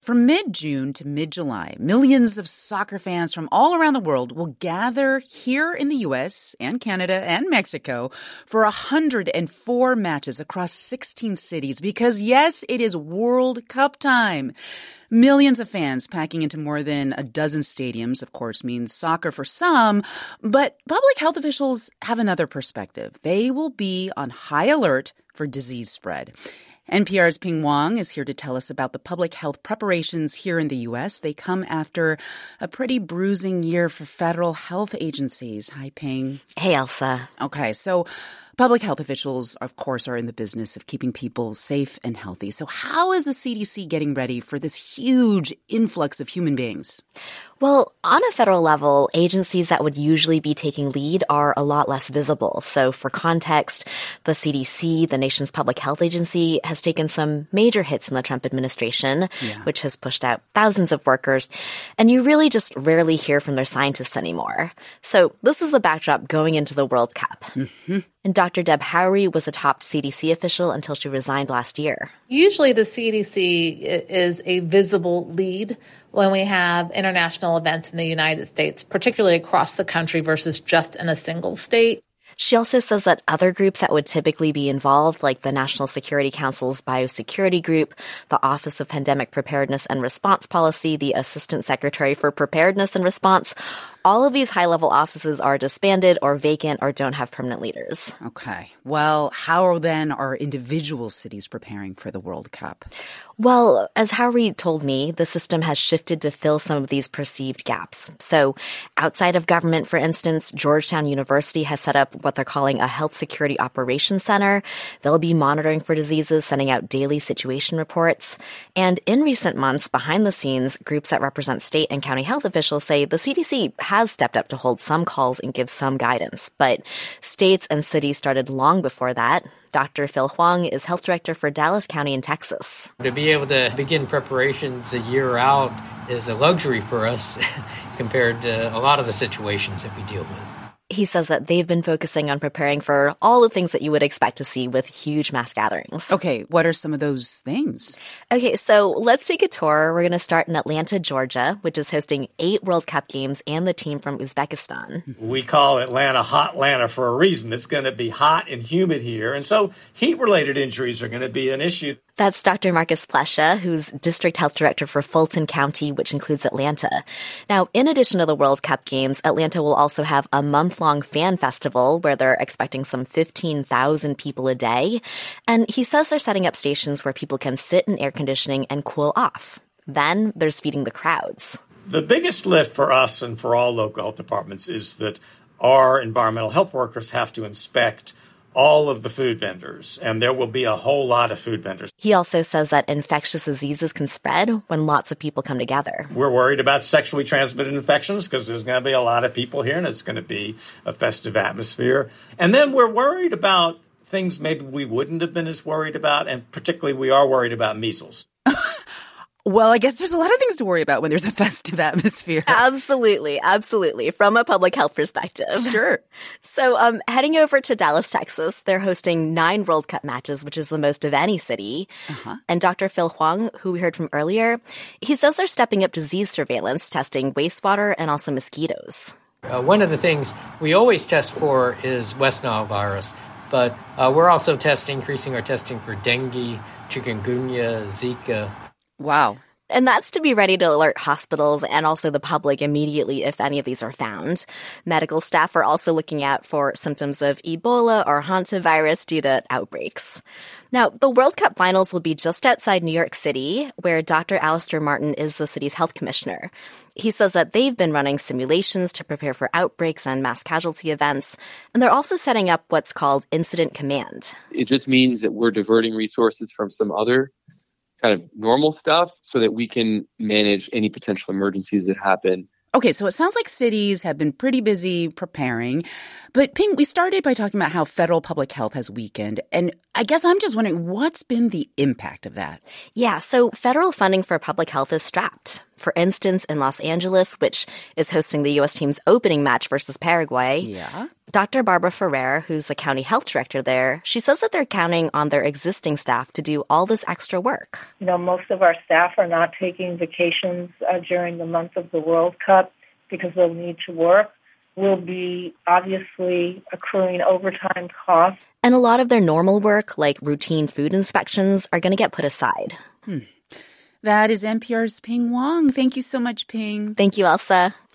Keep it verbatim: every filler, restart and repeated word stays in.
From mid-June to mid-July, millions of soccer fans from all around the world will gather here in the U S and Canada and Mexico for one hundred four matches across sixteen cities because, yes, it is World Cup time. Millions of fans packing into more than a dozen stadiums, of course, means soccer for some, but public health officials have another perspective. They will be on high alert for disease spread. N P R's Ping Wong is here to tell us about the public health preparations here in the U S. They come after a pretty bruising year for federal health agencies. Hi, Ping. Hey, Elsa. Okay, so public health officials, of course, are in the business of keeping people safe and healthy. So how is the C D C getting ready for this huge influx of human beings? Well, on a federal level, agencies that would usually be taking lead are a lot less visible. So for context, the C D C, the nation's public health agency, has taken some major hits in the Trump administration, yeah. which has pushed out thousands of workers. And you really just rarely hear from their scientists anymore. So this is the backdrop going into the World Cup. Mm-hmm. And Doctor Deb Howry was a top C D C official until she resigned last year. Usually the C D C is a visible lead when we have international events in the United States, particularly across the country versus just in a single state. She also says that other groups that would typically be involved, like the National Security Council's Biosecurity Group, the Office of Pandemic Preparedness and Response Policy, the Assistant Secretary for Preparedness and Response, all of these high-level offices are disbanded or vacant or don't have permanent leaders. Okay. Well, how then are individual cities preparing for the World Cup? Well, as Howry told me, the system has shifted to fill some of these perceived gaps. So outside of government, for instance, Georgetown University has set up what they're calling a Health Security Operations Center. They'll be monitoring for diseases, sending out daily situation reports. And in recent months, behind the scenes, groups that represent state and county health officials say the C D C has stepped up to hold some calls and give some guidance. But states and cities started long before that. Doctor Phil Huang is health director for Dallas County in Texas. To be able to begin preparations a year out is a luxury for us compared to a lot of the situations that we deal with. He says that they've been focusing on preparing for all the things that you would expect to see with huge mass gatherings. Okay, what are some of those things? Okay, so let's take a tour. We're going to start in Atlanta, Georgia, which is hosting eight World Cup games and the team from Uzbekistan. We call Atlanta Hot Atlanta for a reason. It's going to be hot and humid here, and so heat-related injuries are going to be an issue. That's Doctor Marcus Plesha, who's district health director for Fulton County, which includes Atlanta. Now, in addition to the World Cup games, Atlanta will also have a month-long fan festival where they're expecting some fifteen thousand people a day. And he says they're setting up stations where people can sit in air conditioning and cool off. Then there's feeding the crowds. The biggest lift for us and for all local health departments is that our environmental health workers have to inspect all of the food vendors, and there will be a whole lot of food vendors. He also says that infectious diseases can spread when lots of people come together. We're worried about sexually transmitted infections because there's going to be a lot of people here, and it's going to be a festive atmosphere. And then we're worried about things maybe we wouldn't have been as worried about, and particularly we are worried about measles. Well, I guess there's a lot of things to worry about when there's a festive atmosphere. Absolutely, absolutely, from a public health perspective. Sure. So um, heading over to Dallas, Texas, they're hosting nine World Cup matches, which is the most of any city. Uh-huh. And Doctor Phil Huang, who we heard from earlier, he says they're stepping up disease surveillance, testing wastewater and also mosquitoes. Uh, one of the things we always test for is West Nile virus, but uh, we're also testing, increasing our testing for dengue, chikungunya, Zika. Wow. And that's to be ready to alert hospitals and also the public immediately if any of these are found. Medical staff are also looking out for symptoms of Ebola or hantavirus due to outbreaks. Now, the World Cup finals will be just outside New York City, where Doctor Alistair Martin is the city's health commissioner. He says that they've been running simulations to prepare for outbreaks and mass casualty events, and they're also setting up what's called incident command. It just means that we're diverting resources from some other kind of normal stuff so that we can manage any potential emergencies that happen. Okay, so it sounds like cities have been pretty busy preparing. But Ping, we started by talking about how federal public health has weakened. And I guess I'm just wondering, what's been the impact of that? Yeah, so federal funding for public health is strapped. For instance, in Los Angeles, which is hosting the U S team's opening match versus Paraguay, Yeah. Doctor Barbara Ferrer, who's the county health director there, she says that they're counting on their existing staff to do all this extra work. You know, most of our staff are not taking vacations uh, during the month of the World Cup because they'll need to work. We'll be obviously accruing overtime costs. And a lot of their normal work, like routine food inspections, are going to get put aside. Hmm. That is N P R's Ping Wong. Thank you so much, Ping. Thank you, Elsa.